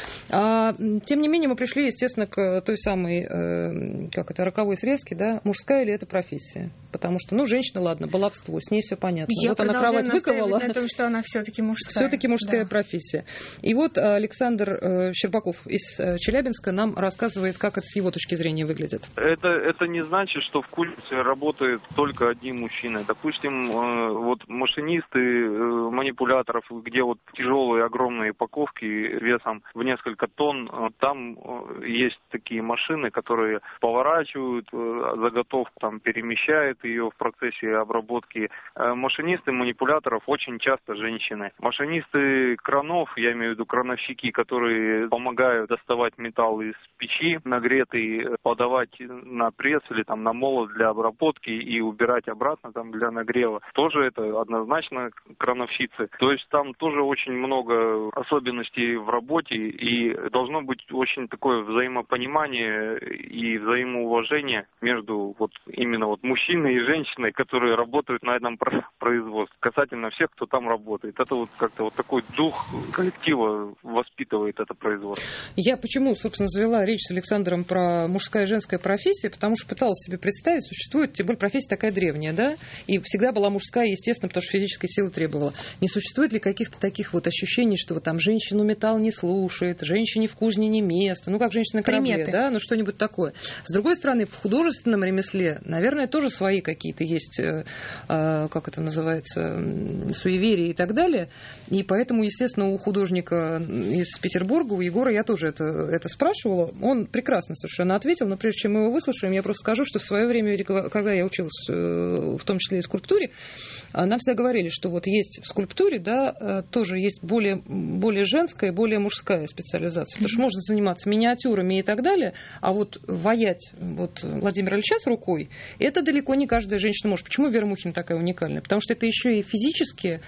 А, тем не менее, мы пришли, естественно, к той самой, э, как это, роковой срезке, да, мужская ли это профессия? Потому что, ну, женщина, ладно, баловство, с ней все понятно. Я вот она кровать выковала. На том, что она все-таки мужская. Все-таки мужская да. профессия. И вот Александр э, Щербаков из Челябинска нам рассказывает, как это с его точки зрения выглядит. Это, это не значит, что в кузнице работает только одни мужчины. Допустим, э, вот машинисты э, манипуляторов, где вот тяжелые огромные упаковки весом в несколько тонн, э, там э, есть такие машины, которые поворачивают э, заготовку, там перемещают ее в процессе обработки. Э, машинисты манипуляторов очень часто женщины. Машинисты кранов, я имею в виду крановщики, которые помогают доставать металл из печи нагретый, подавать на пресс или там на молот для обработки и убирать обратно там для нагрева. Тоже это однозначно крановщицы. То есть там тоже очень много особенностей в работе, и должно быть очень такое взаимопонимание и взаимоуважение между вот именно вот мужчиной и женщиной, которые работают на этом производстве, касательно всех, кто там работает. Это вот как-то вот такой дух коллектива воспитывает это производство. Я почему, собственно, завела речь с Александром про мужская и женская профессия, потому что пыталась себе представить, существует, тем более профессия такая древняя, да, и всегда была мужская, естественно, потому что физической силы требовала. Не существует ли каких-то таких вот ощущений, что вот там женщину металл не слушает, женщине в кузне не место, ну как женщина на корабле, Приметы. Да, ну что-нибудь такое. С другой стороны, в художественном ремесле, наверное, тоже свои какие-то есть, э, э, как это называется, суеверия и так далее, и поэтому, естественно, у художника из Петербурга, у Егора, я тоже это, это спрашивала, он прекрасно совершенно ответил, но прежде чем мы его выслушаем, я просто скажу, что в свое время, когда я училась, в том числе и скульптуре, нам всегда говорили, что вот есть в скульптуре, да, тоже есть более, более женская и более мужская специализация, потому что можно заниматься миниатюрами и так далее, а вот ваять вот Владимира Ильича с рукой, это далеко не каждая женщина может. Почему Вера Мухина такая уникальная? Потому что это еще и физически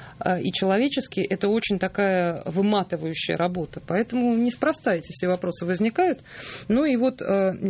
и человечески это очень такая выматывающая работа. Поэтому неспроста эти все вопросы возникают. Ну и вот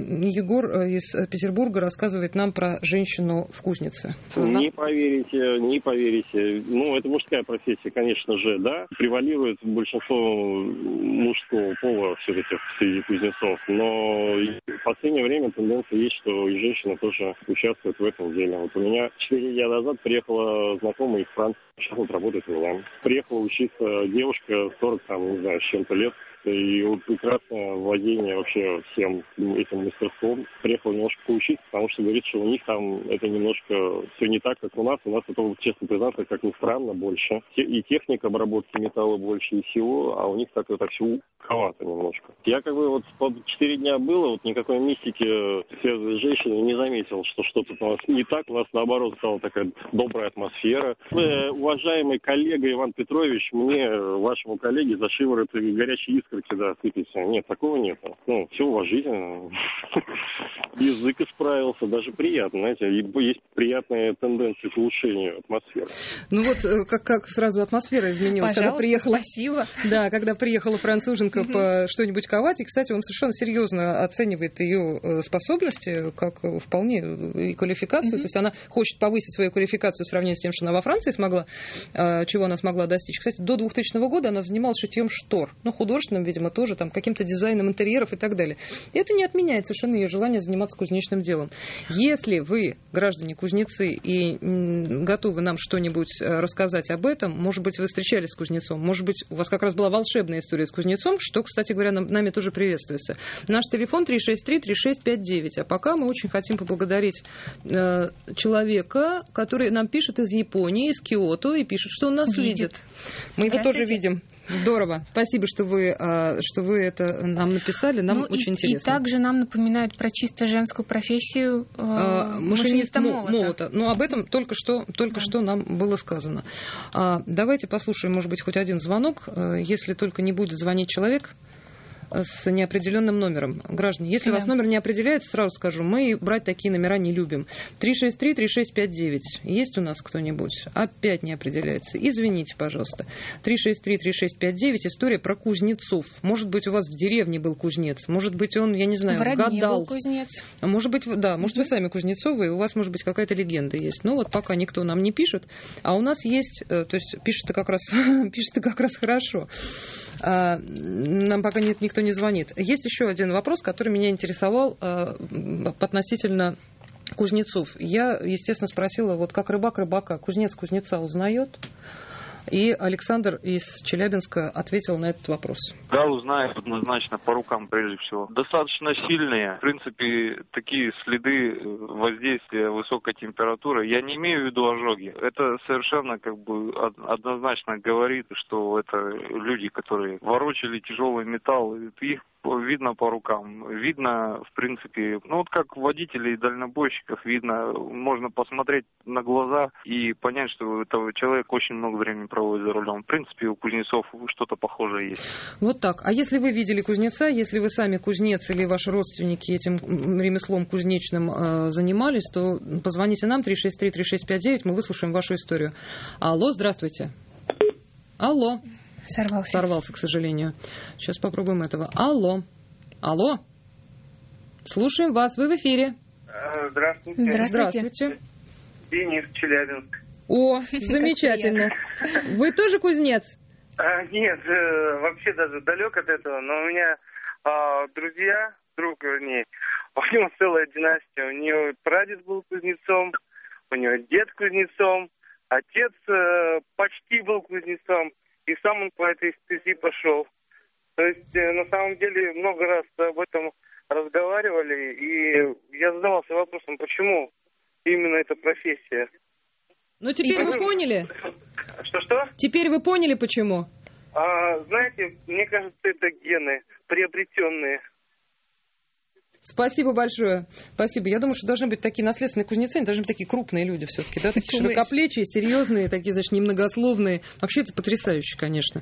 Егор из Петербурга рассказывает нам про женщину в кузнице. Не поверите, не поверите. Ну, это мужская профессия, конечно же, да. Превалирует большинство мужского пола все-таки среди кузнецов. Но в последнее время тенденция есть, что и женщины тоже участвуют в этом деле. Вот у меня четыре дня назад приехала знакомая из Франции, сейчас вот работает в Милане. Приехала учиться девушка сорок, там, не знаю, с чем-то лет. И вот прекрасное владение вообще всем этим мастерством. Приехала немножко поучиться, потому что говорит, что у них там это немножко все не так, как у нас. У нас это, честно признаться, как ни странно, больше. И техника обработки металла больше, и всего, а у них так это все узковато немножко. Я как бы вот четыре дня было, вот никакой мистики все женщины не заметил, что что-то у нас не так. У нас, наоборот, стала такая добрая атмосфера. Вы, уважаемый коллега Иван Петрович, мне, вашему коллеге, за шиворот горячие искры да, сыпется. Нет, такого нет. Ну, все уважительно. Язык исправился, даже приятно, знаете. Есть приятная тенденция к улучшению атмосферы. Ну вот, как, как сразу атмосфера изменилась. Пожалуйста, когда приехала, спасибо. Да, когда приехала француженка по что-нибудь ковать, и, кстати, он совершенно серьезно оценивает ее способности, как вполне и квалификацию. То есть она хочет повысить свою квалификацию в сравнении с тем, что она во Франции смогла, чего она смогла достичь. Кстати, до двухтысячного года она занималась шитьем штор. Ну, художественным, видимо, тоже там каким-то дизайном интерьеров и так далее. И это не отменяет совершенно ее желание заниматься кузнечным делом. Если вы, граждане кузнецы, и готовы нам что-нибудь рассказать об этом, может быть, вы встречались с кузнецом, может быть, у вас как раз была волшебная история с кузнецом, что, кстати говоря, нам, нами тоже приветствуется. Наш телефон три шесть три три шесть пять девять. А пока мы очень хотим поблагодарить э, человека, который нам пишет из Японии, из Киото, и пишет, что он нас видит. видит. Мы его тоже видим. Здорово. Спасибо, что вы, что вы это нам написали. Нам ну, очень и, интересно. И также нам напоминают про чисто женскую профессию э, машиниста молота. молота. Ну, об этом только что, только да. что нам было сказано. А, давайте послушаем, может быть, хоть один звонок. Если только не будет звонить человек, с неопределенным номером. Граждане, если да. у вас номер не определяется, сразу скажу, мы брать такие номера не любим. три шесть три три шесть пять девять. Есть у нас кто-нибудь? Опять не определяется. Извините, пожалуйста. три шесть три три шесть пять девять. История про кузнецов. Может быть, у вас в деревне был кузнец. Может быть, он, я не знаю, в Родне гадал. Был кузнец. Может быть, да, может, вы сами Кузнецовы, и у вас, может быть, какая-то легенда есть. Но вот пока никто нам не пишет. А у нас есть, то есть пишет-то как раз, пишет-то как раз хорошо. Нам пока нет, никто не звонит. Есть еще один вопрос, который меня интересовал э, относительно кузнецов. Я, естественно, спросила, вот как рыбак рыбака, кузнец кузнеца узнает? И Александр из Челябинска ответил на этот вопрос. Да, узнает однозначно, по рукам прежде всего. Достаточно сильные, в принципе, такие следы воздействия высокой температуры. Я не имею в виду ожоги. Это совершенно как бы однозначно говорит, что это люди, которые ворочали тяжелый металл. Их видно по рукам. Видно, в принципе, ну вот как водителей и дальнобойщиков видно, можно посмотреть на глаза и понять, что этого человек очень много времени проводит за рулем. В принципе, у кузнецов что-то похожее есть. Вот так. А если вы видели кузнеца, если вы сами кузнец или ваши родственники этим ремеслом кузнечным э, занимались, то позвоните нам три шесть три три шесть пять девять, мы выслушаем вашу историю. Алло, здравствуйте. Алло. Сорвался. Сорвался, к сожалению. Сейчас попробуем этого. Алло. Алло. Слушаем вас. Вы в эфире. Здравствуйте. Здравствуйте. Здравствуйте. Денис, Челябинск. О, замечательно. Вы тоже кузнец? А, нет, вообще даже далек от этого. Но у меня а, друзья, друг, вернее, у него целая династия. У него прадед был кузнецом, у него дед кузнецом, отец э, почти был кузнецом. И сам он по этой стези пошел. То есть, э, на самом деле, много раз об этом разговаривали, и я задавался вопросом, почему именно эта профессия. Ну, теперь и вы поняли? Что-что? Теперь вы поняли, почему? А, знаете, мне кажется, это гены приобретенные. Спасибо большое. Спасибо. Я думаю, что должны быть такие наследственные кузнецы, они должны быть такие крупные люди все-таки, да, такие широкоплечие, серьезные, такие, значит, немногословные. Вообще это потрясающе, конечно.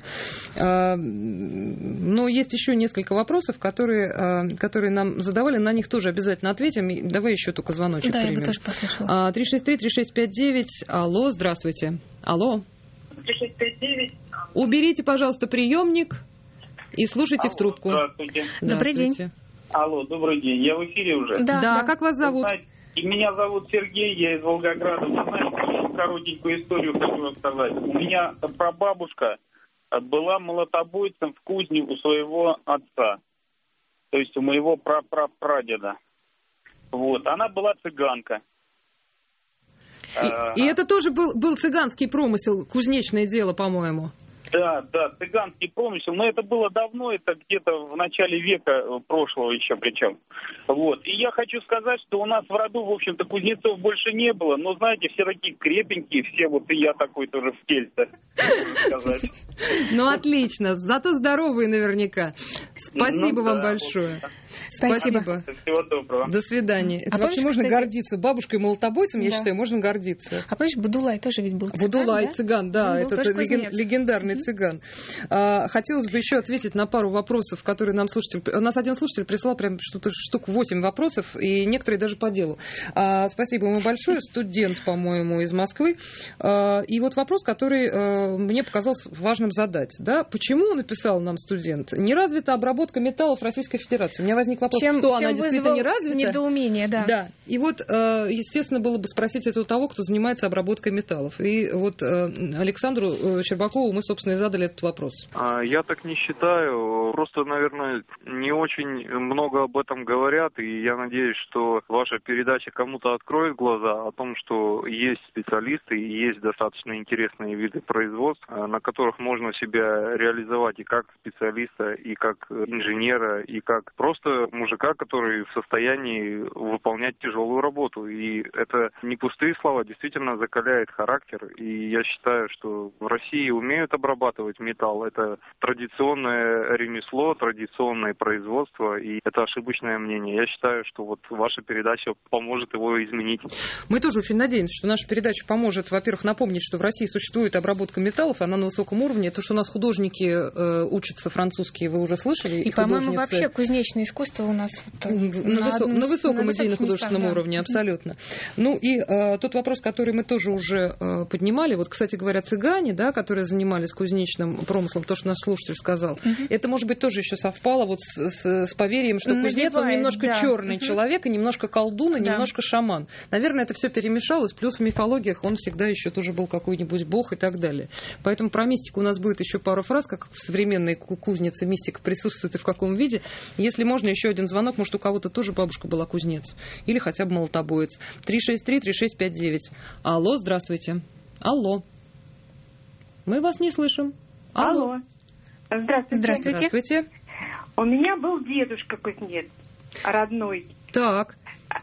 Но есть еще несколько вопросов, которые, которые нам задавали, на них тоже обязательно ответим. Давай еще только звоночек да, примем. Да, я бы тоже послушала. три шесть три три шесть пять девять. Алло, здравствуйте. Алло. три шесть пять девять. Уберите, пожалуйста, приемник и слушайте Алло, в трубку. Здравствуйте. Добрый день. Алло, добрый день. Я в эфире уже? Да, да. да. Как вас зовут? Знаете, меня зовут Сергей, я из Волгограда. Вы знаете, я коротенькую историю хочу рассказать. У меня прабабушка была молотобойцем в кузне у своего отца. То есть у моего прапрапрадеда. Вот. Она была цыганка. И, а... и это тоже был, был цыганский промысел, кузнечное дело, по-моему. Да, да, цыганский промысел, но это было давно, это где-то в начале века прошлого еще причем. Вот. И я хочу сказать, что у нас в роду, в общем-то, кузнецов больше не было, но, знаете, все такие крепенькие, все, вот и я такой тоже в тельце, можно сказать. Ну, отлично, зато здоровые наверняка. Спасибо вам большое. Спасибо. Всего доброго. До свидания. Это вообще можно гордиться. Бабушкой молотобойцем, я считаю, можно гордиться. А помнишь, Будулай тоже ведь был цыган, Будулай, цыган, да, это легендарный цыган. Хотелось бы еще ответить на пару вопросов, которые нам слушатель... У нас один слушатель прислал прям что-то штук восемь вопросов, и некоторые даже по делу. Спасибо ему большое. Студент, по-моему, из Москвы. И вот вопрос, который мне показался важным задать. Да? Почему, написал нам студент, не развита обработка металлов Российской Федерации? У меня возник вопрос, чем, что чем она действительно не развита. Недоумение, да. Да. И вот, естественно, было бы спросить это у того, кто занимается обработкой металлов. И вот Александру Щербакову мы, собственно, и задали этот вопрос. Я так не считаю. Просто, наверное, не очень много об этом говорят. И я надеюсь, что ваша передача кому-то откроет глаза о том, что есть специалисты и есть достаточно интересные виды производства, на которых можно себя реализовать и как специалиста, и как инженера, и как просто мужика, который в состоянии выполнять тяжелую работу. И это не пустые слова, действительно закаляет характер. И я считаю, что в России умеют обрабатывать обрабатывать металл. Это традиционное ремесло, традиционное производство, и это ошибочное мнение. Я считаю, что вот ваша передача поможет его изменить. Мы тоже очень надеемся, что наша передача поможет, во-первых, напомнить, что в России существует обработка металлов, она на высоком уровне. То, что у нас художники э, учатся французские, вы уже слышали. И, и по-моему, вообще кузнечное искусство у нас вот, на, на, высо- на высоком идейно-художественном уровне, абсолютно. Ну и э, тот вопрос, который мы тоже уже э, поднимали, вот, кстати говоря, цыгане, да, которые занимались кузнечным промыслом, то, что наш слушатель сказал, угу. это, может быть, тоже еще совпало вот с, с, с поверьем, что Набивает, кузнец, он немножко да. черный угу. человек, и немножко колдун, и да. немножко шаман. Наверное, это все перемешалось, плюс в мифологиях он всегда еще тоже был какой-нибудь бог и так далее. Поэтому про мистику у нас будет еще пару фраз, как в современной кузнице мистика присутствует и в каком виде. Если можно, еще один звонок, может, у кого-то тоже бабушка была кузнец или хотя бы молотобоец. три шесть три три шесть пять девять. Алло, здравствуйте. Алло. Мы вас не слышим. Алло. Алло. Здравствуйте. Здравствуйте. Здравствуйте. У меня был дедушка кузнец, родной. Так.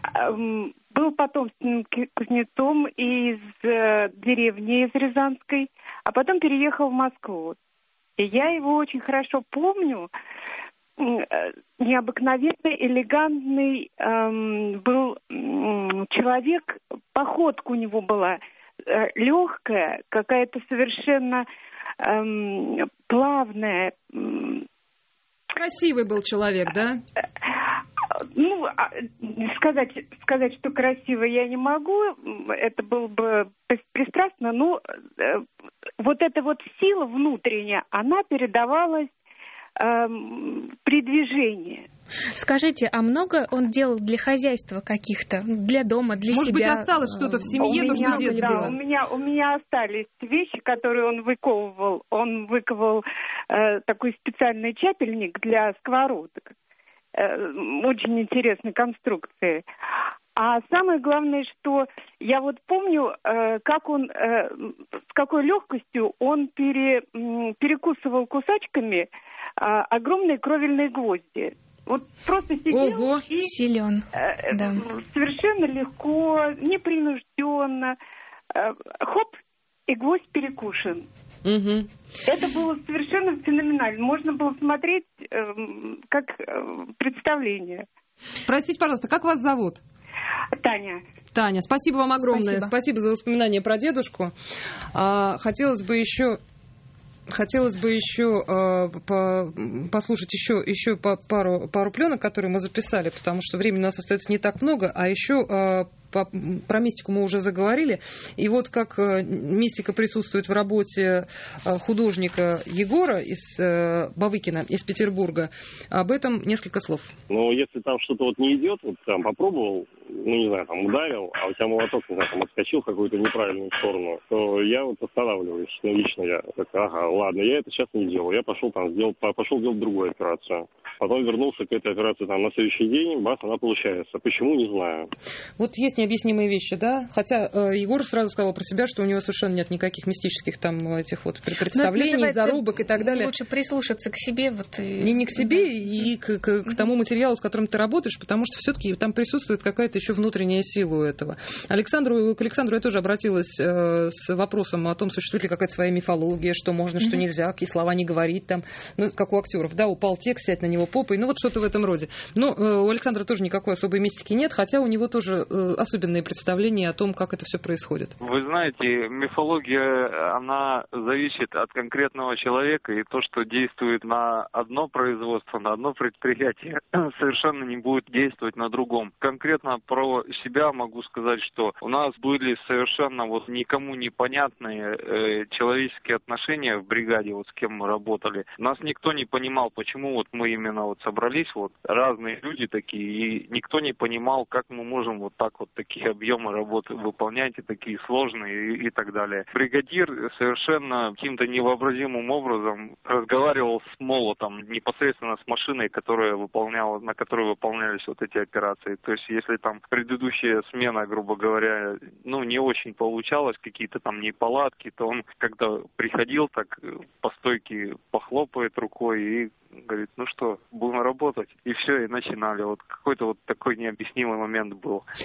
Был потомственным кузнецом из деревни, из Рязанской, а потом переехал в Москву. И я его очень хорошо помню. Необыкновенный, элегантный эм, был эм, человек, походка у него была э, легкая, какая-то совершенно эм, плавная. Красивый был человек, да? Ну, сказать, сказать, что красиво я не могу, это было бы пристрастно, но э, вот эта вот сила внутренняя, она передавалась при движении. Скажите, а много он делал для хозяйства каких-то, для дома, для Может себя? Может быть, осталось что-то в семье, то, что дед да, сделал? У меня, у меня остались вещи, которые он выковывал. Он выковал э, такой специальный чапельник для сковородок. Э, очень интересной конструкции. А самое главное, что я вот помню, э, как он, э, с какой легкостью он пере, э, перекусывал кусачками э, огромные кровельные гвозди. Вот просто сидел Ого, и силен. Э, да. совершенно легко, непринужденно. Э, хоп, и гвоздь перекушен. Угу. Это было совершенно феноменально. Можно было смотреть э, как э, представление. Простите, пожалуйста, как вас зовут? Таня. Таня, спасибо вам огромное. Спасибо, спасибо за воспоминания про дедушку. А, хотелось бы еще... Хотелось бы еще э, по, послушать еще, еще по, пару, пару пленок, которые мы записали, потому что времени у нас остается не так много, а еще э, по, про мистику мы уже заговорили. И вот как э, мистика присутствует в работе э, художника Егора из э, Бавыкина, из Петербурга, об этом несколько слов. Ну, если там что-то вот не идет, вот там попробовал, ну, не знаю, там ударил, а у тебя молоток, не знаю, там отскочил в какую-то неправильную сторону, то я вот останавливаюсь. Ну, лично я так, ага, ладно, я это сейчас не делал. Я пошел там, сделал, пошел делать другую операцию. Потом вернулся к этой операции там на следующий день, бац, она получается. Почему, не знаю. Вот есть необъяснимые вещи, да? Хотя э, Егор сразу сказал про себя, что у него совершенно нет никаких мистических там этих вот представлений, зарубок и так далее. Лучше прислушаться к себе. Вот и... Не, не к себе, да. и к, к, к тому материалу, с которым ты работаешь, потому что все-таки там присутствует какая-то еще внутренняя сила у этого. Александру, к Александру я тоже обратилась э, с вопросом о том, существует ли какая-то своя мифология, что можно, mm-hmm. что нельзя, какие слова не говорить, там, ну, как у актеров, да, упал текст, сядь на него попой, ну вот что-то в этом роде. Но э, у Александра тоже никакой особой мистики нет, хотя у него тоже э, особенные представления о том, как это все происходит. Вы знаете, мифология, она зависит от конкретного человека, и то, что действует на одно производство, на одно предприятие, совершенно не будет действовать на другом. Конкретно про себя могу сказать, что у нас были совершенно вот никому непонятные э, человеческие отношения в бригаде, вот с кем мы работали. Нас никто не понимал, почему вот мы именно вот собрались, вот разные люди такие, и никто не понимал, как мы можем вот так вот такие объемы работы выполнять, и такие сложные, и, и так далее. Бригадир совершенно каким-то невообразимым образом разговаривал с молотом, непосредственно с машиной, которая выполняла, на которой выполнялись вот эти операции. То есть, если там предыдущая смена, грубо говоря, ну, не очень получалось, какие-то там неполадки, то он, когда приходил, так по стойке похлопает рукой и говорит, ну что, будем работать. И все, и начинали. Вот какой-то вот такой необъяснимый момент был. Вообще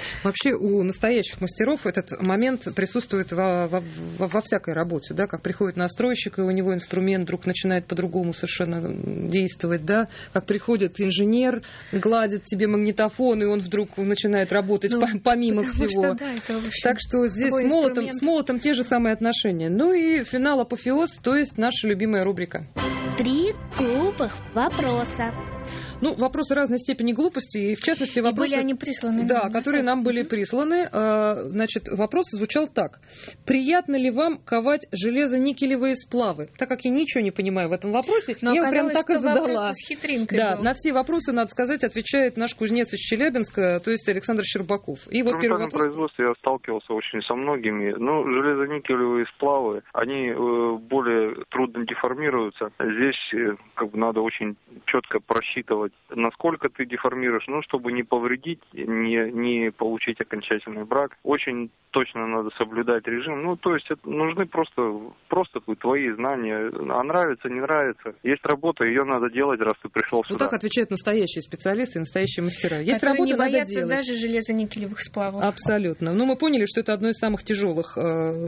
вообще у настоящих мастеров этот момент присутствует во, во, во, во всякой работе, да, как приходит настройщик, и у него инструмент вдруг начинает по-другому совершенно действовать, да, как приходит инженер, гладит тебе магнитофон, и он вдруг начинает работать ну, помимо всего. Что, да, это, общем, так что здесь с молотом, с молотом те же самые отношения. Ну и финал апофеоз, то есть наша любимая рубрика. Три глупых вопроса. Ну, вопросы разной степени глупости, и в частности вопросы... И были они присланы. Да, которые нам были присланы. Значит, вопрос звучал так. Приятно ли вам ковать железо-никелевые сплавы? Так как я ничего не понимаю в этом вопросе, но я прям так и задала. С хитринкой да, был. На все вопросы, надо сказать, отвечает наш кузнец из Челябинска, то есть Александр Щербаков. И вот первый вопрос. В производстве я сталкивался очень со многими. Ну, железо-никелевые сплавы, они э, более трудно деформируются. Здесь э, как бы надо очень четко просчитывать, насколько ты деформируешь, ну, чтобы не повредить, не, не получить окончательный брак. Очень точно надо соблюдать режим. Ну, то есть это нужны просто, просто твои знания. А нравится, не нравится. Есть работа, ее надо делать, раз ты пришел вот сюда. Вот так отвечают настоящие специалисты, настоящие мастера. Есть которые работа, не боятся надо делать. Даже железо-никелевых сплавов. Абсолютно. Но мы поняли, что это одно из самых тяжелых э,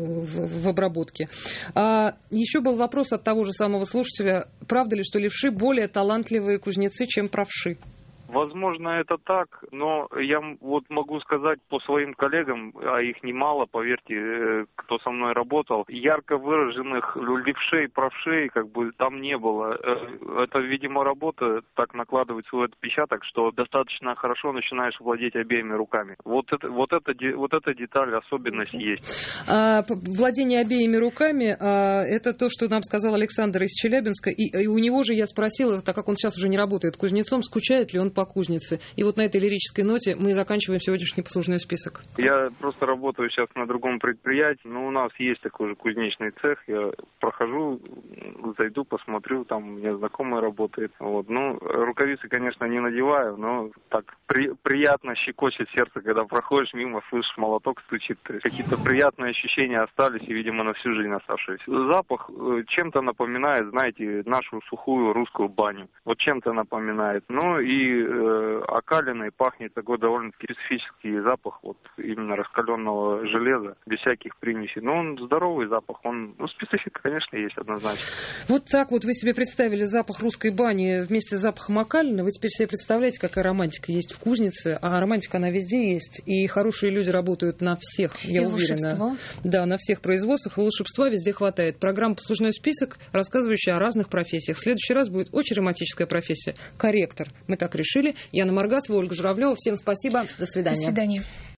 в, в обработке. А, еще был вопрос от того же самого слушателя. Правда ли, что левши более талантливые кузнецы, чем правши? Возможно, это так, но я вот могу сказать по своим коллегам, а их немало, поверьте, кто со мной работал, ярко выраженных левшей, правшей как бы там не было. Это, видимо, работа так накладывает свой отпечаток, что достаточно хорошо начинаешь владеть обеими руками. Вот это, вот это, вот эта деталь, особенность есть. А, владение обеими руками, а, это то, что нам сказал Александр из Челябинска, и, и у него же я спросила, так как он сейчас уже не работает кузнецом, скучает ли он по кузнице. И вот на этой лирической ноте мы заканчиваем сегодняшний послужной список. Я просто работаю сейчас на другом предприятии, но у нас есть такой же кузнечный цех. Я прохожу, зайду, посмотрю, там у меня знакомый работает. Вот. Ну, рукавицы, конечно, не надеваю, но так при, приятно щекочет сердце, когда проходишь мимо, слышишь, молоток стучит. Какие-то приятные ощущения остались и, видимо, на всю жизнь оставшиеся. Запах чем-то напоминает, знаете, нашу сухую русскую баню. Вот чем-то напоминает. Ну и окаленный, пахнет такой довольно-таки специфический запах вот именно раскаленного железа, без всяких примесей. Но он здоровый запах, он, ну, специфика, конечно, есть однозначно. Вот так вот вы себе представили запах русской бани вместе с запахом окаленного. Вы теперь себе представляете, какая романтика есть в кузнице, а романтика она везде есть, и хорошие люди работают на всех, я и уверена. Волшебство. Да, на всех производствах, и волшебства везде хватает. Программа «Послужной список», рассказывающая о разных профессиях. В следующий раз будет очень романтическая профессия – корректор. Мы так решили. Яна Маргасова, Ольга Журавлева. Всем спасибо. До свидания. До свидания.